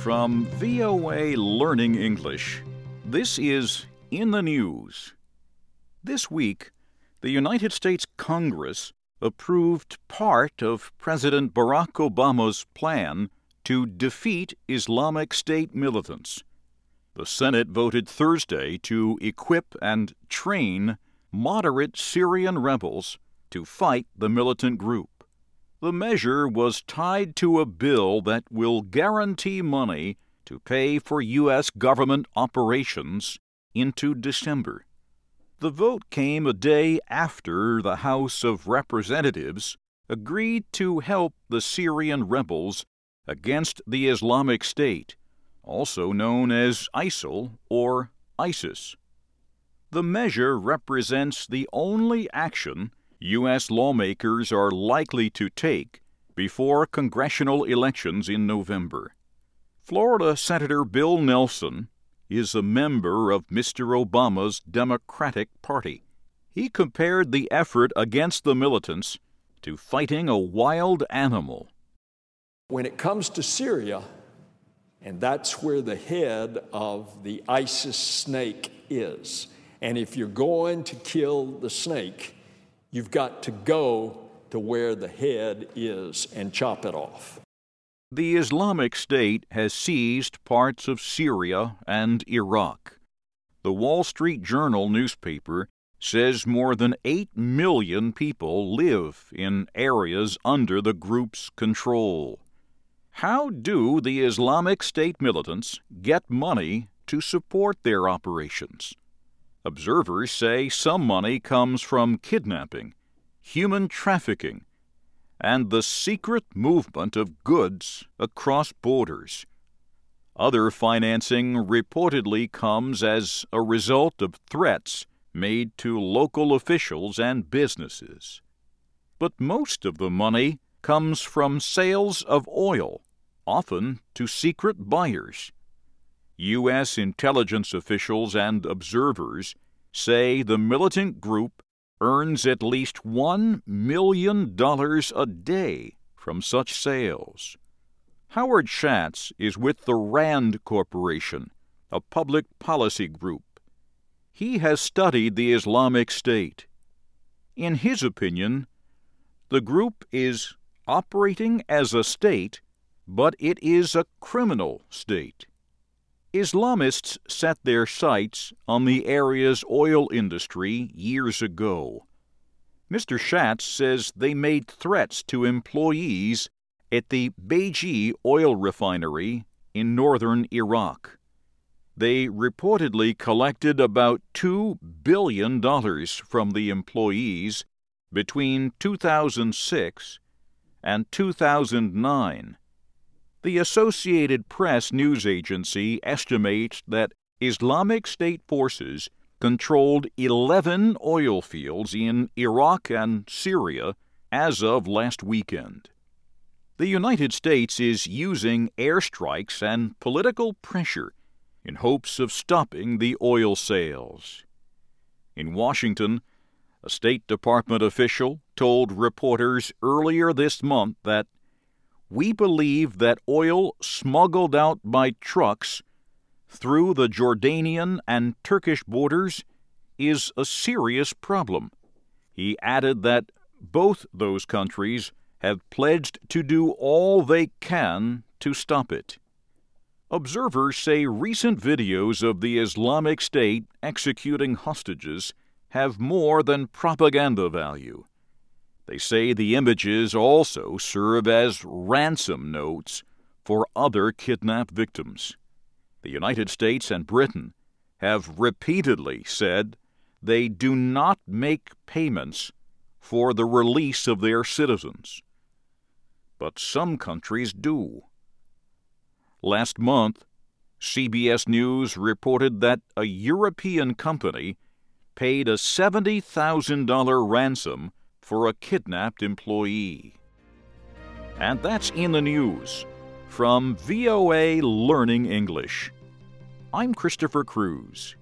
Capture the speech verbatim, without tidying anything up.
From V O A Learning English, this is In the News. This week, the United States Congress approved part of President Barack Obama's plan to defeat Islamic State militants. The Senate voted Thursday to equip and train moderate Syrian rebels to fight the militant group. The measure was tied to a bill that will guarantee money to pay for U S government operations into December. The vote came a day after the House of Representatives agreed to help the Syrian rebels against the Islamic State, also known as ISIL or ISIS. The measure represents the only action U S lawmakers are likely to take before congressional elections in November. Florida Senator Bill Nelson is a member of Mister Obama's Democratic Party. He compared the effort against the militants to fighting a wild animal. When it comes to Syria, and that's where the head of the ISIS snake is, and if you're going to kill the snake, you've got to go to where the head is and chop it off. The Islamic State has seized parts of Syria and Iraq. The Wall Street Journal newspaper says more than eight million people live in areas under the group's control. How do the Islamic State militants get money to support their operations? Observers say some money comes from kidnapping, human trafficking, and the secret movement of goods across borders. Other financing reportedly comes as a result of threats made to local officials and businesses. But most of the money comes from sales of oil, often to secret buyers. U S intelligence officials and observers say the militant group earns at least one million dollars a day from such sales. Howard Schatz is with the RAND Corporation, a public policy group. He has studied the Islamic State. In his opinion, the group is operating as a state, but it is a criminal state. Islamists set their sights on the area's oil industry years ago. Mister Schatz says they made threats to employees at the Beji oil refinery in northern Iraq. They reportedly collected about two billion dollars from the employees between two thousand six and two thousand nine. The Associated Press news agency estimates that Islamic State forces controlled eleven oil fields in Iraq and Syria as of last weekend. The United States is using airstrikes and political pressure in hopes of stopping the oil sales. In Washington, a State Department official told reporters earlier this month that we believe that oil smuggled out by trucks through the Jordanian and Turkish borders is a serious problem. He added that both those countries have pledged to do all they can to stop it. Observers say recent videos of the Islamic State executing hostages have more than propaganda value. They say the images also serve as ransom notes for other kidnapped victims. The United States and Britain have repeatedly said they do not make payments for the release of their citizens. But some countries do. Last month, C B S News reported that a European company paid a seventy thousand dollars ransom for a kidnapped employee. And that's In the News from V O A Learning English. I'm Christopher Cruz.